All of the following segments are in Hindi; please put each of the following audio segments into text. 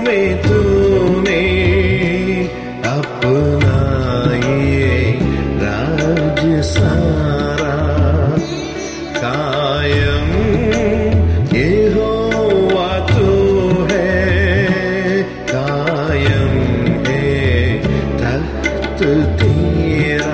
में तूने अपना ये राज सारा कायम यहोवा तू है, कायम है तख्त तेरा।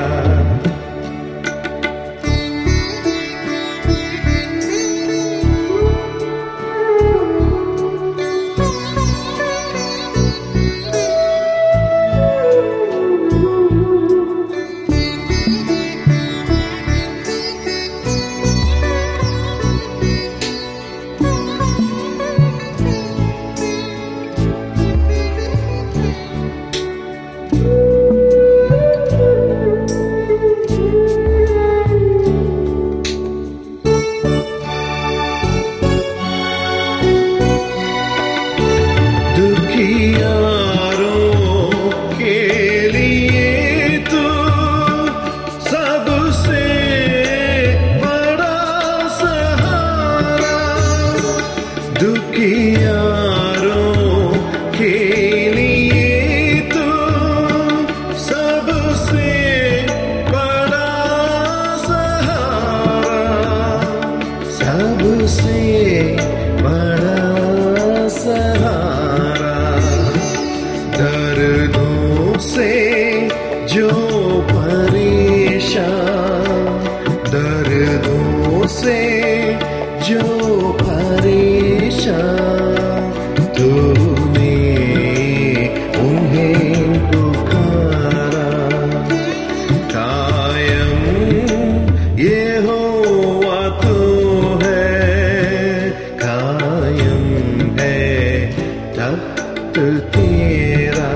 दर्दों से जो परेशान, दर्दों से जो परेशान, तूने उन्हें पुकारा। कायम यहोवा तू है, कायम है तख्त तेरा।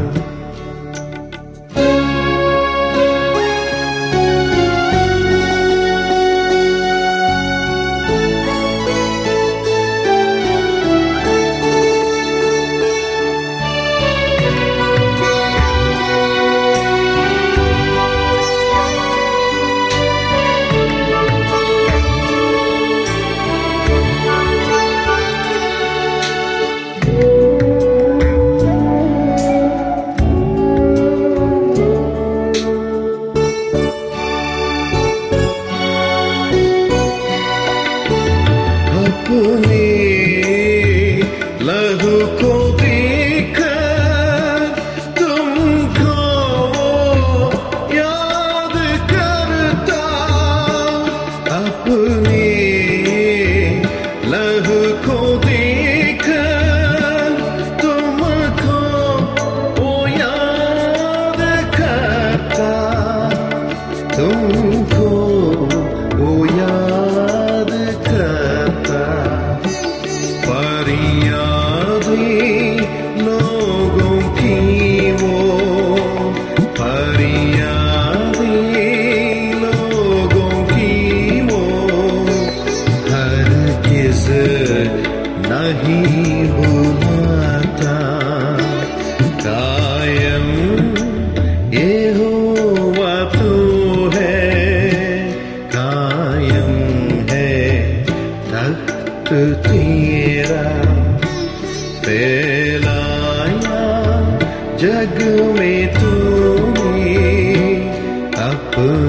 अपने लहू को देखकर तुमको याद करता, अपने लहू को देखकर तुमको वो याद करता, तुमको वो याद करता। फरियादें लोगों की वो, फरियादें लोगों की वो हरगिज़ नहीं भुलाता। कायम यहोवा तू है, कायम है तख्त तेरा। फैलाया जग में तूने अपना